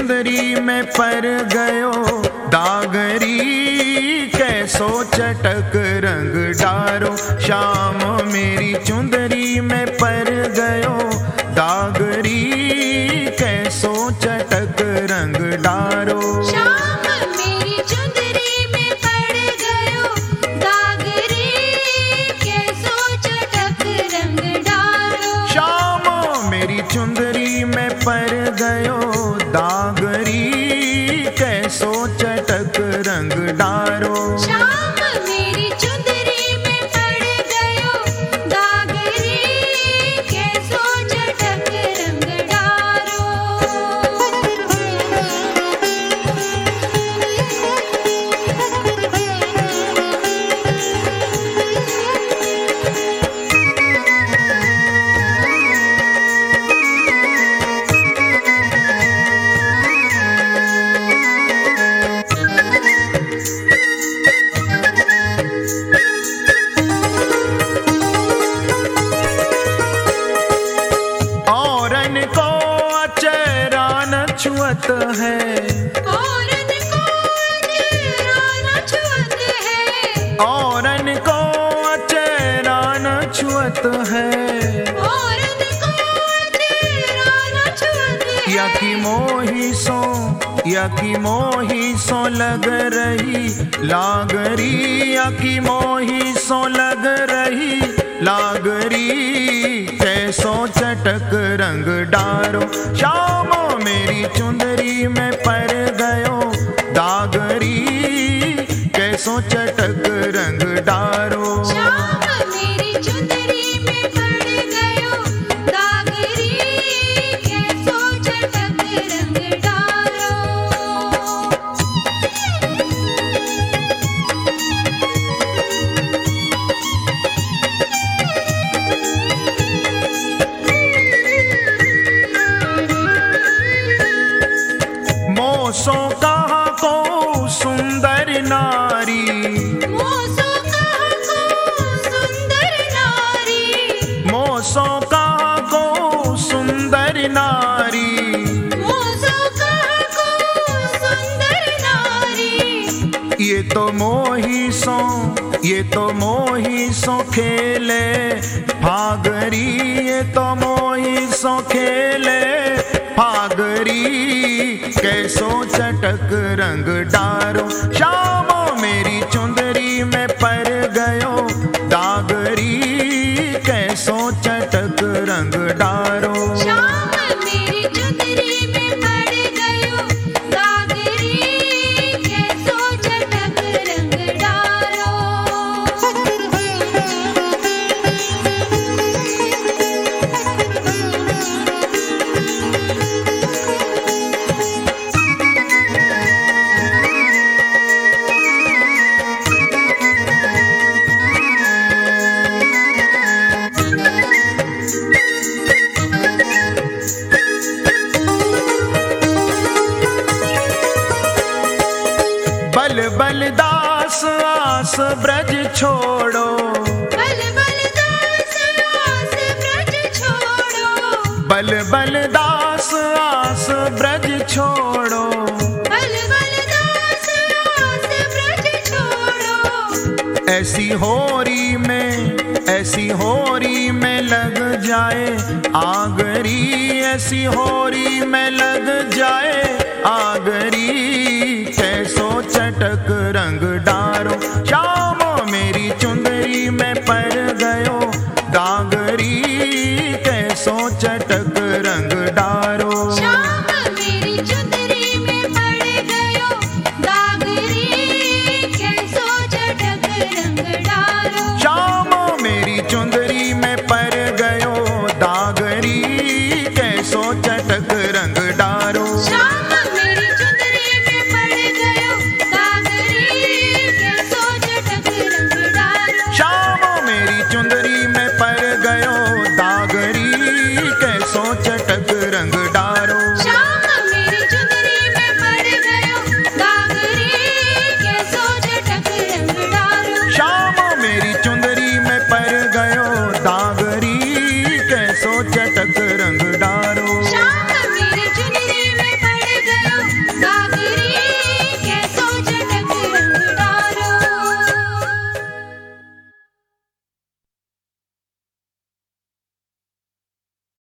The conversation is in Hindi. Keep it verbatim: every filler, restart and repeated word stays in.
चुंदरी में पर गयो दागरी, कैसो चटक रंग डारो श्याम मेरी चुंदरी में पर गयो दागरी, कैसो चटक रंग डारो। श्याम मेरी चुंदरी में पड़ गयो दागरी, कैसो चटक रंग डारो। श्याम मेरी चुंदरी में पर गयो दागरी, कैसो चटक रंग डारो। श्याम मेरी चुंदरी में पड़ गयो दागरी, कैसो चटक रंग डारो। छुअत है औरन को चेहरा न छुअत है, औरन को चेहरा न छुअत है, औरन को चेहरा न छुअत है। या की मोही सो या की मोही सो लग रही लागरी, या की मोही सो लग रही लागरी, कैसो चटक रंग डारो। श्याम मेरी चुंदरी में पर गयो दागरी, कैसो चटक रंग डारो। श्याम मेरी चुंदरी में पड़ गयो दागरी, कैसो चटक रंग डारो। मोसो कहा को सुंदर नारी, मोसो कहा को सुंदर नारी, मोसो कहा को सुंदर नारी, मोसो कहा को सुंदर नारी। ये तो मोही सो ये तो मोही सो खेले फागरी, ये तो मोही सो खेले फागरी, कैसो चटक रंग डारो। श्याम मेरी चुंदरी में पर गयो दागरी, कैसो चटक रंग डारो। श्याम मेरी चुंदरी में पड़ गयो दागरी, कैसो चटक रंग डारो। बल बल दास आस ब्रज छोड़ो, बल बल दास आस ब्रज छोड़ो, बल बल दास आस ब्रज छोड़ो, बल बल दास आस ब्रज छोड़ो। ऐसी होरी में ऐसी होरी में लग जाए आगरी, ऐसी होरी में लग जाए आगरी, कैसो चटक रंग डारो। श्याम मेरी चुंदरी में पर गयो दागरी, कैसो चटक रंग डारो। श्याम मेरी चुंदरी में पड़ गयो दागरी, कैसो चटक रंग डारो। श्याम मेरी चुंदरी में पर गयो दागरी, कैसो चटक रंग डारो। श्याम मेरी चुंदरी में पड़ गयो दागरी, कैसो चटक रंग डारो। श्याम मेरी चुंदरी में पर गयो दागरी, कैसो चटक रंग डारो। श्याम मेरी चुंदरी में पड़ गयो दागरी, कैसो चटक रंग डारो। श्याम मेरी चुंदरी में पर गयो दागरी, कैसो चटक